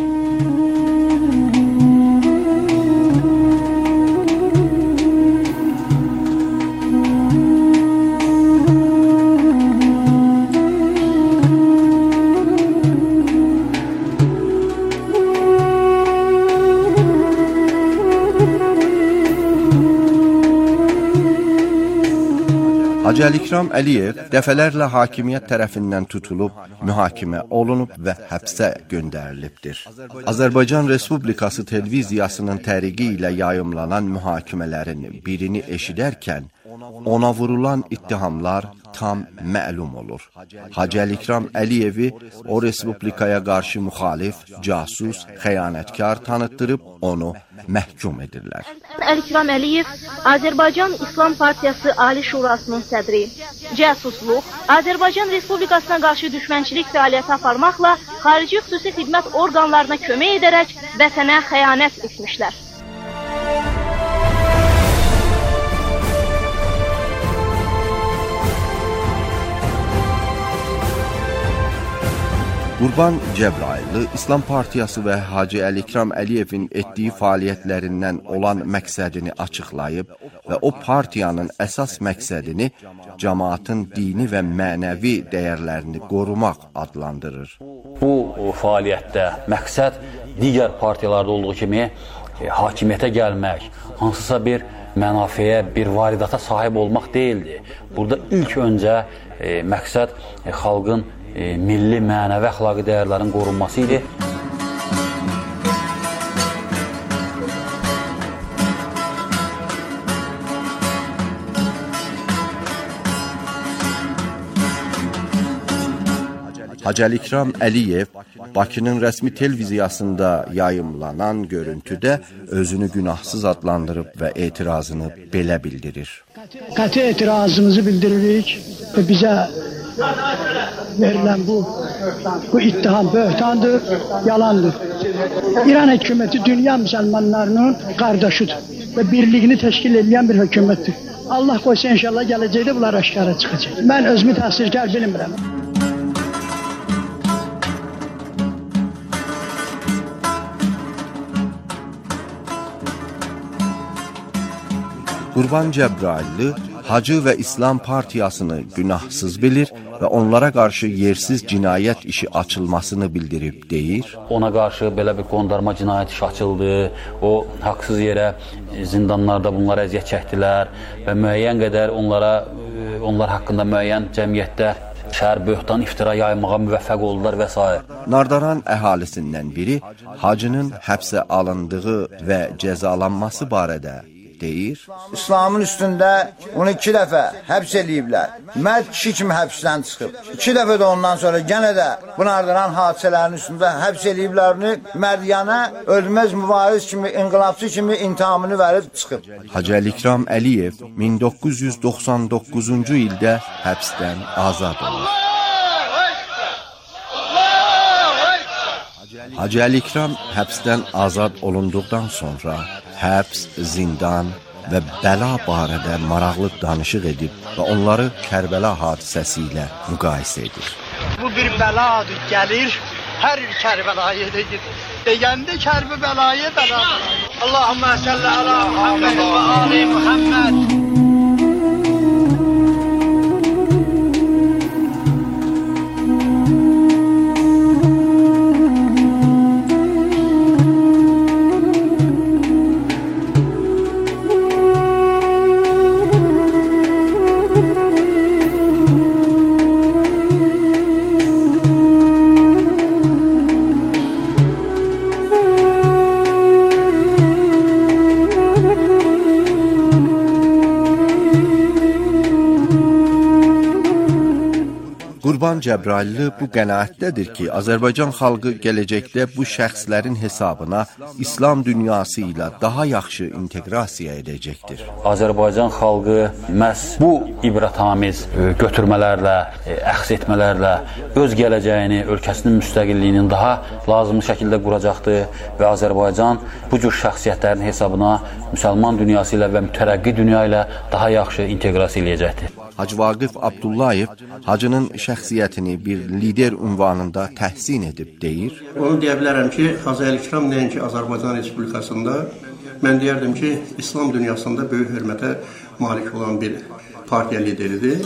Hacı Əlikram Əliyev dəfələrlə hakimiyyət tərəfindən tutulub, mühakimə olunub və həbsə göndərilibdir. Azərbaycan Respublikası televiziyasının təriqi ilə yayımlanan mühakimələrin birini eşidərkən, ona vurulan ittihamlar tam məlum olur. Hacı Əlikram Əliyevi o respublikaya qarşı müxalif, casus, xəyanətkar tanıtdırıb onu məhkum edirlər. Əlikram Əliyev Azərbaycan İslam Partiyası Ali Şurasının sədri, cəsusluq, Azərbaycan Respublikasına qarşı düşmənçilik fəaliyyəti aparmaqla xarici xüsusi xidmət orqanlarına kömək edərək vətənə xəyanət etmişlər. Qurban Cəbraylı İslam Partiyası və Hacı Əlikram Əliyevin etdiyi fəaliyyətlərindən olan məqsədini açıqlayıb və o partiyanın əsas məqsədini cəmaatın dini və mənəvi dəyərlərini qorumaq adlandırır. Bu fəaliyyətdə məqsəd digər partiyalarda olduğu kimi e, hakimiyyətə gəlmək, hansısa bir mənafəyə, bir varidata sahib olmaq deyildi. Burada ilk öncə e, məqsəd e, xalqın E, milli, mənəvi, əxlaqi dəyərlərin qorunması idi. Hacı Əlikram Əliyev Bakının rəsmi televiziyasında yayımlanan görüntüdə özünü günahsız adlandırıb və etirazını belə bildirir. Qəti etirazımızı bildiririk və bizə verilən bu, bu ittiham böhtandır, yalandır. İran hökuməti dünya müsəlmanlarının qardaşıdır və birliğini təşkil edən bir hökumətdir. Allah qoysa inşallah gələcəkdə bunlar aşkara çıxacaq. Mən özümü təqsirkar bilmirəm. Qurban Cəbraylı Hacı və İslam Partiyasını günahsız bilir və onlara qarşı yersiz cinayət işi açılmasını bildirib deyir. Ona qarşı belə bir qondarma cinayət işi açıldı. O, haqsız yerə zindanlarda bunlara əziyyət çəkdilər və müəyyən qədər onlara, onlar haqqında müəyyən cəmiyyətdə şər, böhtan, iftira yaymağa müvəffəq oldular və s. Nardaran əhalisindən biri hacının həbsə alındığı və cəzalanması barədə deyir. İslamın üstündə onu iki dəfə həbs eləyiblər. Mərd kişi kimi həbsdən çıxıb. İki dəfə də ondan sonra yenə də bu nardaran hadisələrin üstündə həbs eləyiblərini Mərdiyana ölməz mübariz kimi, inqilabçı kimi intihamını verib çıxıb. Hacı Əlikram Əliyev min doqquz yüz doxsan doqquzuncu ildə həbsdən azad olur. Hacı Əlikram həbsdən azad olunduqdan sonra həbs, zindan və bəla barədə maraqlı danışıq edib və onları Kərbəla hadisəsi ilə müqayisə edir. Bu bir bəladır, gəlir, hər Kərbəlaya edir. Deyəndə Kərbəlaya bəladır. Allahümmə səllə alə Muhammed və ali Muhammed. Qurban Cəbraylı bu qənaətdədir ki, Azərbaycan xalqı gələcəkdə bu şəxslərin hesabına İslam dünyası ilə daha yaxşı inteqrasiya edəcəkdir. Azərbaycan xalqı məhz bu ibrətamiz götürmələrlə, əxs etmələrlə öz gələcəyini, ölkəsinin müstəqilliyinin daha lazımlı şəkildə quracaqdır və Azərbaycan bu cür şəxsiyyətlərin hesabına müsəlman dünyası ilə və mütərəqqi dünya ilə daha yaxşı inteqrasiya edəcəkdir. Hacı Vaqif Abdullayev hacının şəxsiyyətini bir lider ünvanında təhsin edib deyir. Onu deyə bilərəm ki, Hacı Əlikram nəinki Azərbaycan Respublikasında, mən deyərdim ki, İslam dünyasında böyük hörmətə malik olan bir partiya lideridir.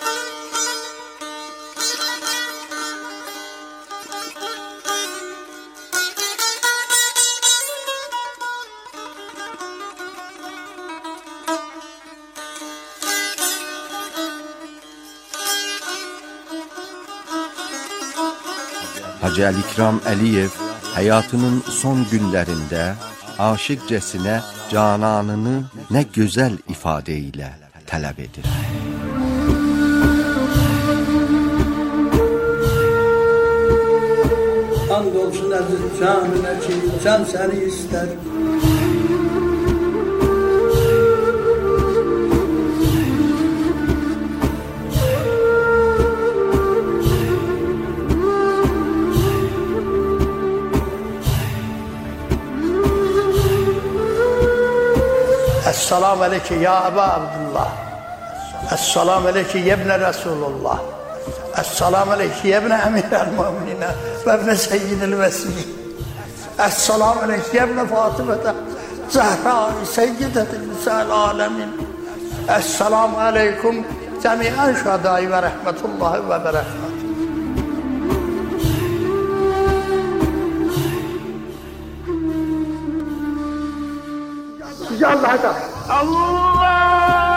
Hacı Əlikram Əliyev həyatının son günlərində aşiqcəsinə cananını nə gözəl ifadə ilə tələb edir. And olsun əziz canına ki, can səni istər. Esselamu aleyke ya Eba Abdullah. Esselamu aleyke yebne Resulullah. Esselamu aleyke yebne Emirel Mu'minine ve ebne Seyyidil Vesili. Esselamu aleyke yebne Fatımete Zehra Seyyidetil Nisa'l Alemin. Esselamu aleykum cemiyen şuhadai ve rahmetullahi ve berekatuhu. Allah'a da. Allah!